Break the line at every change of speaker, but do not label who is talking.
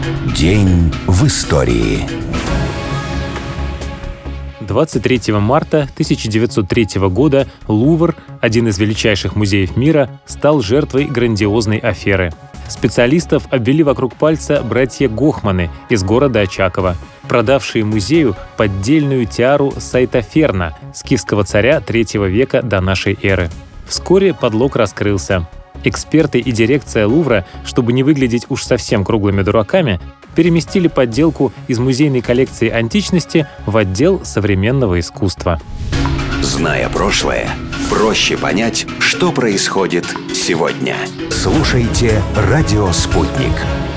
День в истории.
23 марта 1903 года Лувр, один из величайших музеев мира, стал жертвой грандиозной аферы. Специалистов обвели вокруг пальца братья Гохманы из города Очаково, продавшие музею поддельную тиару Сайтоферна, скифского царя III века до нашей эры. Вскоре подлог раскрылся. Эксперты и дирекция Лувра, чтобы не выглядеть уж совсем круглыми дураками, переместили подделку из музейной коллекции античности в отдел современного искусства.
Зная прошлое, проще понять, что происходит сегодня. Слушайте «Радио Спутник».